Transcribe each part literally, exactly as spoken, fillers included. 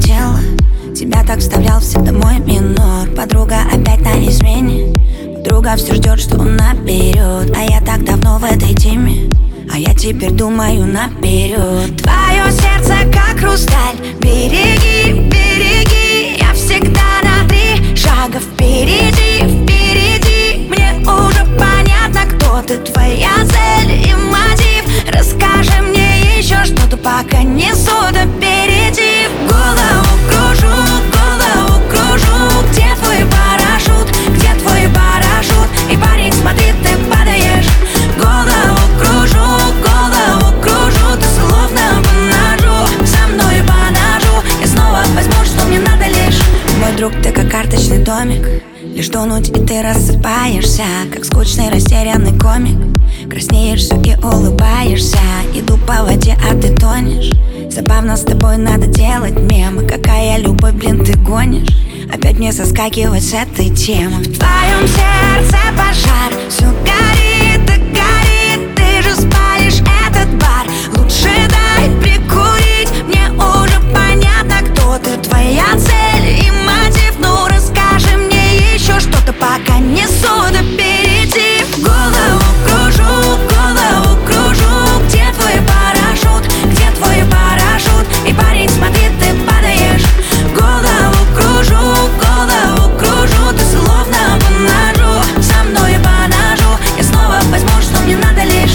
тело. Тебя так вставлял всегда мой минор. Подруга опять на измене. Подруга все ждет, что он наперед. А я так давно в этой теме, а я теперь думаю наперед. Твое сердце как хрусталь, береги, береги. Я всегда на три шага впереди, впереди. Мне уже понятно, кто ты, твоя цель и мотив. Расскажи мне еще что-то, пока несу допереди. Голову кружу, голову кружу. Где твой парашют, где твой парашют? И парень, смотри, ты падаешь. Голову кружу, голову кружу. Ты словно по ножу, со мной по ножу. Я снова возьму, что мне надо лишь. Мой друг, ты как карточный домик. Лишь дунуть, и ты рассыпаешься, как скучный растерянный комик. Краснеешь все и улыбаешься. Иду по воде, а ты тонешь. Забавно, с тобой надо делать мемы. Какая любовь, блин, ты гонишь. Опять мне соскакивать с этой темы. В твоем сердце пожар, все горит и горит. Ты же спалишь этот бар. Лучше дай прикурить. Мне уже понятно, кто ты, твоя цель и мотив. Ну расскажи мне еще что-то, пока несу допереди. Голову кружу, голову кружу. Где твой парашют, где твой парашют? И парень, смотри, ты падаешь. Голову кружу, голову кружу. Ты словно по ножу, со мной по ножу. Я снова возьму, что мне надо лишь.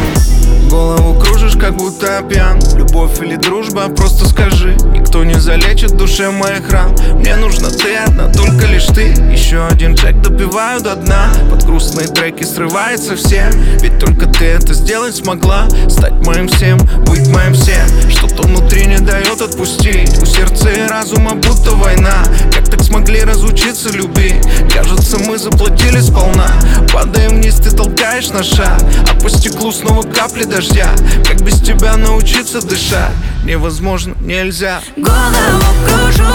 Голову кружишь, как будто пьян. Любовь или дружба, просто скажи. Никто не залечит в душе моих ран. Мне нужна ты одна, только лишь ты. Еще один джек допиваю до дна. Под грустные треки срывается всем. Ведь только ты это сделать смогла. Стать моим всем, быть моим всем. Что-то внутри не дает отпустить. У сердца и разума будто война. Как так смогли разучиться любить? Кажется, мы заплатили сполна. Падаем вниз, ты толкаешь на шаг. А по стеклу снова капли дождя. Как без тебя научиться дышать? Невозможно, нельзя. Голову кружу,